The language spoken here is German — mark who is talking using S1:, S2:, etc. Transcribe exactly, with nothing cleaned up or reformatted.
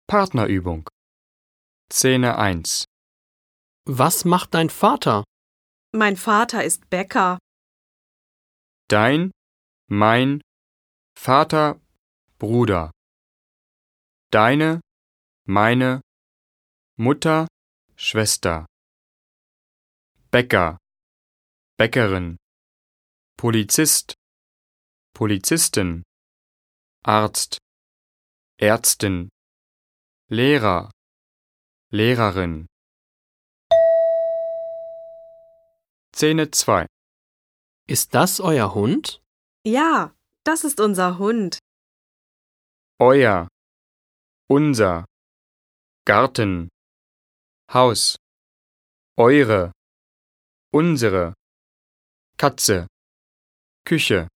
S1: Partnerübung. Szene eins.
S2: Was macht dein Vater?
S3: Mein Vater ist Bäcker.
S1: Dein, mein, Vater, Bruder. Deine, meine, Mutter, Schwester. Bäcker, Bäckerin. Polizist, Polizistin. Arzt, Ärztin. Lehrer, Lehrerin. Szene zwei.
S2: Ist das euer Hund?
S3: Ja, das ist unser Hund.
S1: Euer, unser, Garten, Haus, eure, unsere, Katze, Küche.